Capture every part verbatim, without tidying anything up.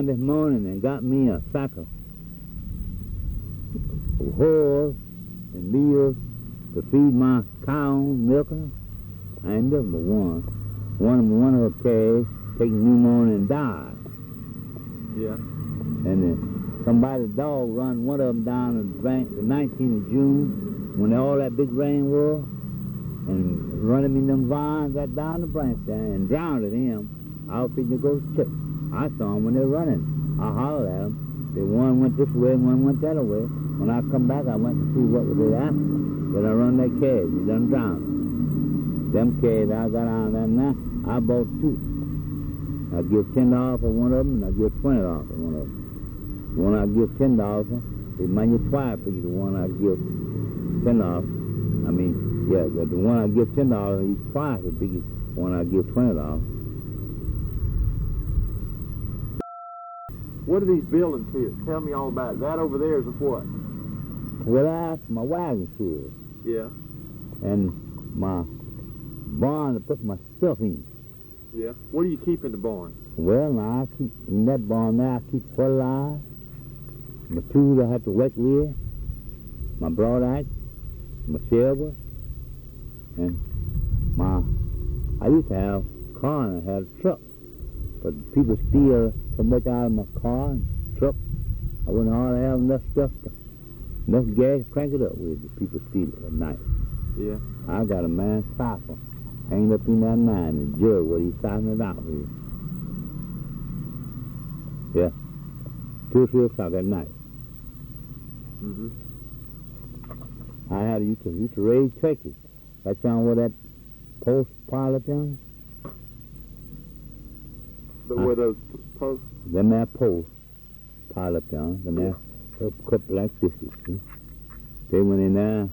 down this morning and got me a sack of horse and meals to feed my cow, milking her. I ain't nothing but one. One of one of her calves taking pneumonia and died. Yeah. And then somebody's dog run one of them down the bank the nineteenth of June when all that big rain was, and run him in them vines right down the branch there and drowned him. I was fixing to go to church. I saw them when they're running. I hollered at them. The one went this way and one went that way. When I come back, I went to see what was they after. Then I run that calves. He done drowned. Them calves I got on there now, I bought two. I give ten dollars for one of them, and I give twenty dollars for one of them. The one I give ten dollars for, they money twice for the one I give ten dollars. I mean, yeah, the, the one I give ten dollars, he's twice the biggest one I give twenty dollars. What are these buildings here? Tell me all about it. That over there is a what? Well, that's my wagon shed. Yeah. And my barn to put my stuff in. Yeah. What do you keep in the barn? Well, now I keep, in that barn there, I keep fertilizer, my tools I have to work with, my broadaxe, my shovel, and my, I used to have a car and I had a truck, but people steal so much out of my car and truck, I wouldn't hardly have enough stuff, to, enough gas to crank it up with if people steal it at night. Yeah. I got a man's cipher hanging up in that nine and judge what he's signing it out with. Yeah. Two or three o'clock at night. Mm-hmm. I had used to, used to raise turkeys. That's on where that post pile up on? But where those posts? Them there posts pile up on. Them there, they're cut like this, you see. They went in there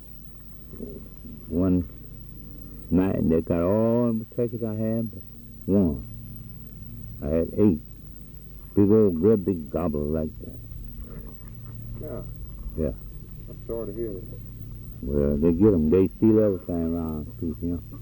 one night and they got all the turkeys I had but one. I had eight. Big old, great big gobble like that. Yeah. Yeah. I'm sorry to hear that. Well, they get them. They steal everything around, people, you know.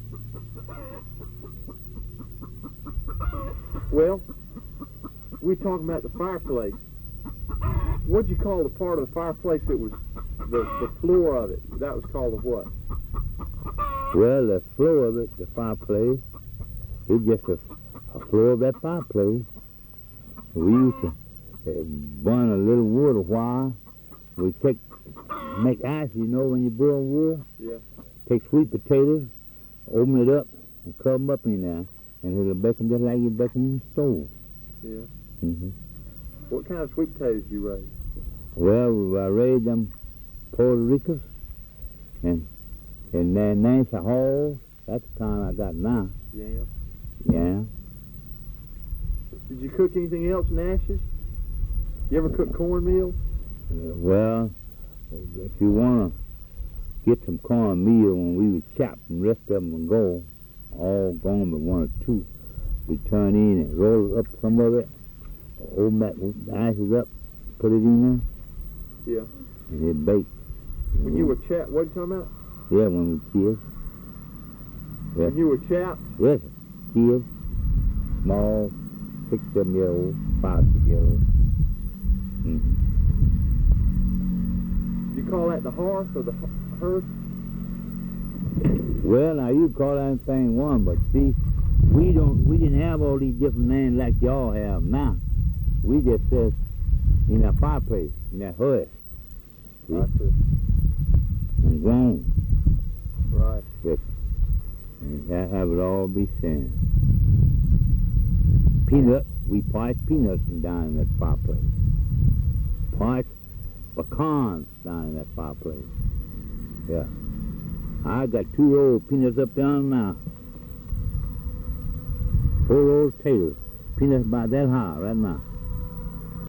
Well, we're talking about the fireplace. What'd you call the part of the fireplace that was the, the floor of it? That was called a what? Well, the floor of it, the fireplace, it's just a, a floor of that fireplace. We used to uh, burn a little wood a while. We take, make ice, you know, when you burn wood. Yeah. Take sweet potatoes, open it up, and cover them up in there, and it'll bake them just like you bake them in the stove. Yeah. Mm-hmm. What kind of sweet potatoes do you raise? Well, I raised them Puerto Ricans, and and their names are Halls. That's the kind I got now. Yeah. Yeah. Did you cook anything else in ashes? You ever cook cornmeal? Uh, well, if you want to get some cornmeal, when we would chop and rest of them would go, all gone but one or two, we turn in and roll up some of it, open that the ashes up, put it in there. Yeah. And it baked. When you were chap, what are you talking about? Yeah, when we were kids. Yeah. When you were chapped? Yes, kids, small, six, seven year old, five, six year old. Mm-hmm. You call that the hearth or the hearth? Well, now you call that thing one, but see, we don't, we didn't have all these different names like y'all have now. We just said in that fireplace, in that hearth. See? I see. And grown. Right. Yes. And that have it all be sand. Peanuts, we parch peanuts down in that fireplace. Parch pecans down in that fireplace. Yeah. I got two old peanuts up there now. Four old potatoes. Peanuts about that high right now.